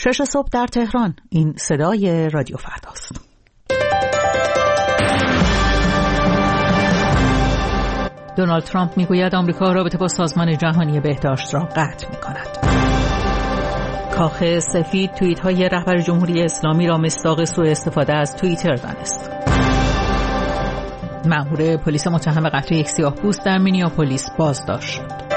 6 صبح در تهران. این صدای رادیو فرداست. دونالد ترامپ میگوید آمریکا رابطه با سازمان جهانی بهداشت را قطع می‌کند. کاخ سفید توییت‌های رهبر جمهوری اسلامی را مصداق سوء استفاده از توییتر دانست. مأمور پلیس متهم به قتل یک سیاه‌پوست در مینیاپولیس بازداشت شد.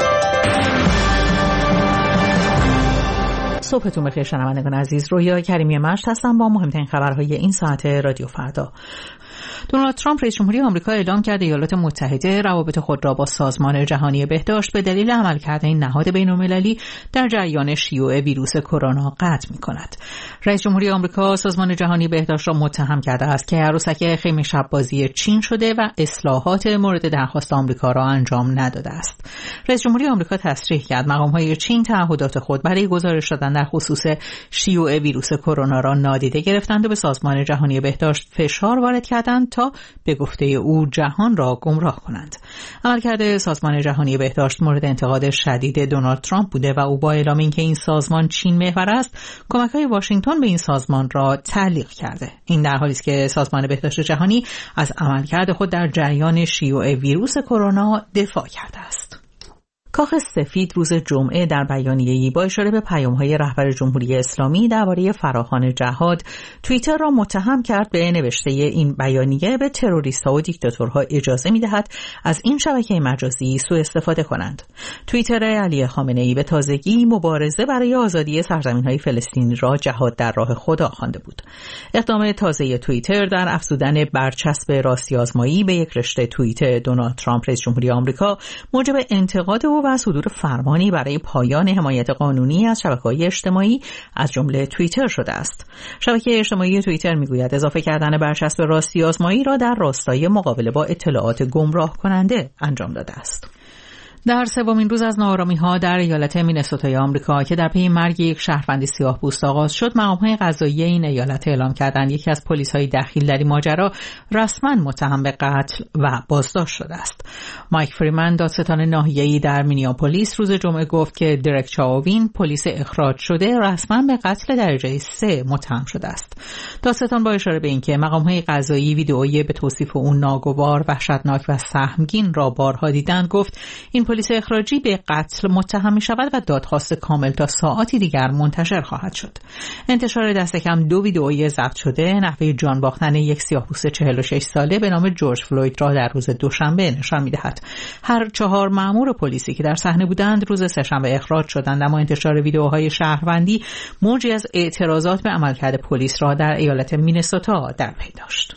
صبحتون بخیر شنوندگان عزیز، رویا کریمی مشت هستم با مهمترین خبرهای این ساعت رادیو فردا. دونالد ترامپ رئیس جمهوری آمریکا اعلام کرده ایالات متحده روابط خود را با سازمان جهانی بهداشت به دلیل عملکرد این نهاد بین‌المللی در جریان شیوع ویروس کرونا قطع می‌کند. رئیس جمهوری آمریکا سازمان جهانی بهداشت را متهم کرده است که عروسک خیمه شب‌بازی چین شده و اصلاحات مورد درخواست آمریکا را انجام نداده است. رئیس جمهوری آمریکا تصریح کرد مقام‌های چین تعهدات خود برای گزارش دادن در خصوص شیوع ویروس کرونا را نادیده گرفتند و به سازمان جهانی بهداشت فشار وارد کردند تا به گفته او جهان را گمراه کنند. عملکرد سازمان جهانی بهداشت مورد انتقاد شدید دونالد ترامپ بوده و او با اعلام اینکه این سازمان چین محور است، کمک‌های واشنگتن به این سازمان را تعلیق کرده. این در حالی است که سازمان بهداشت جهانی از عملکرد خود در جریان شیوع ویروس کرونا دفاع کرده است. کاخ سفید روز جمعه در بیانیه‌ای با اشاره به پیام‌های رهبر جمهوری اسلامی درباره فراخوان جهاد، توییتر را متهم کرد به نوشته این بیانیه به تروریست‌ها و دیکتاتورها اجازه می‌دهد از این شبکه مجازی سوء استفاده کنند. توییتر علی خامنه‌ای به تازگی مبارزه برای آزادی سرزمین‌های فلسطینی را جهاد در راه خدا خوانده بود. اقدام تازه توییتر در افزودن برچسب راستی آزمایی به یک رشته توییت دونالد ترامپ رئیس جمهوری آمریکا موجب انتقاد و صدور فرمانی برای پایان حمایت قانونی از شبکه‌های اجتماعی از جمله توییتر شده است. شبکه اجتماعی توییتر میگوید اضافه کردن برچسب راستی آزمایی را در راستای مقابله با اطلاعات گمراه کننده انجام داده است. در سومین روز از ناآرامی‌ها در ایالت مینسوتای آمریکا که در پی مرگ یک شهروند سیاه‌پوست آغاز شد، مقام‌های قضایی این ایالت اعلام کردند یکی از پلیس‌های دخیل در این ماجرا رسما متهم به قتل و بازداشت شده است. مایک فریمن دادستان ناحیه‌ای در مینیاپولیس روز جمعه گفت که درک چاوین پلیس اخراج شده رسما به قتل درجه 3 متهم شده است. دادستان با اشاره به اینکه مقام‌های قضایی ویدئویی به توصیف اون ناگوار، وحشتناک و سهمگین را بارها دیدند، گفت این پلیس اخراجی به قتل متهم می شود و دادخواست کامل تا ساعاتی دیگر منتشر خواهد شد. انتشار دست کم 2 ویدئوی ضبط شده نحوه جان باختن یک سیاه‌پوست 46 ساله به نام جورج فلوید را در روز دوشنبه نشان می دهد. هر 4 مأمور پلیسی که در صحنه بودند روز سه‌شنبه اخراج شدند، اما انتشار ویدئوهای شهروندی موجی از اعتراضات به عملکرد پلیس را در ایالت مینسوتا در پی داشت.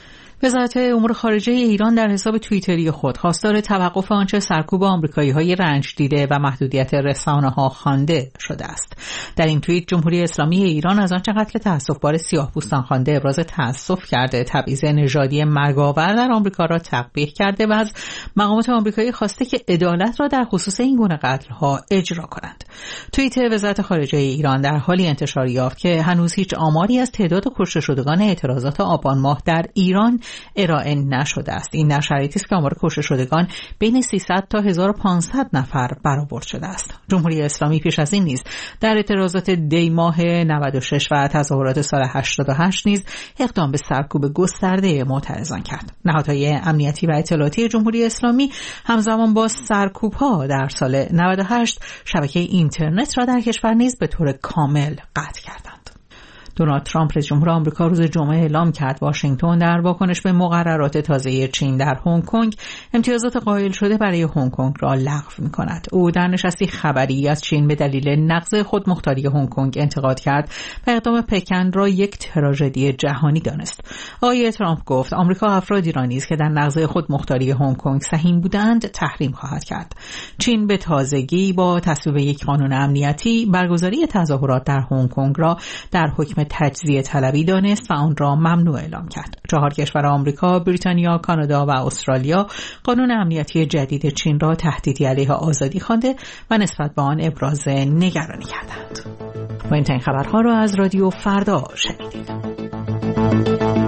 وزارت امور خارجه ایران در حساب توییتری خود خواستار توقف آنچه سرکوب آمریکایی‌های رنج دیده و محدودیت رسانه‌ها خوانده شده است. در این توییت جمهوری اسلامی ایران از آنچه قتل تأسف‌بار سیاه‌پوستان خوانده ابراز تأسف کرده، تبعیض نژادی مرگاور در آمریکا را تقبیح کرده و از مقامات آمریکایی خواسته که عدالت را در خصوص این گونه قتل‌ها اجرا کنند. توییت وزارت خارجه ایران در حالی انتشار یافت که هنوز هیچ آماری از تعداد کشته شدگان اعتراضات آبان ماه در ایران ارائه نشده است. این در شرایطی است که آمار کشته شدگان بین 300 تا 1500 نفر برآورد شده است. جمهوری اسلامی پیش از این نیز در اعتراضات دی ماه 96 و تظاهرات سال 88 نیز اقدام به سرکوب گسترده معترضان کرد. نهادهای امنیتی و اطلاعاتی جمهوری اسلامی همزمان با سرکوب‌ها در سال 98 شبکه اینترنت را در کشور نیز به طور کامل قطع کردند. دونالد ترامپ رئیس جمهور آمریکا روز جمعه اعلام کرد واشنگتن در واکنش به مقررات تازه چین در هنگ کنگ امتیازات قائل شده برای هنگ کنگ را لغو می‌کند. او در نشستی خبری از چین به دلیل نقض خودمختاری هنگ کنگ انتقاد کرد و اقدام پکن را یک تراژدی جهانی دانست. آقای ترامپ گفت آمریکا افرادی را نیز که در نقض خودمختاری هنگ کنگ سهیم بودند تحریم خواهد کرد. چین به تازگی با تصویب یک قانون امنیتی برگزاری تظاهرات در هنگ کنگ را در حکم تجزیه طلبی دانست و آن را ممنوع اعلام کرد. 4 کشور آمریکا، بریتانیا، کانادا و استرالیا قانون امنیتی جدید چین را تهدیدی علیه آزادی خوانده و نسبت به آن ابراز نگرانی کردند. و این خبرها را از رادیو فردا شنیدید.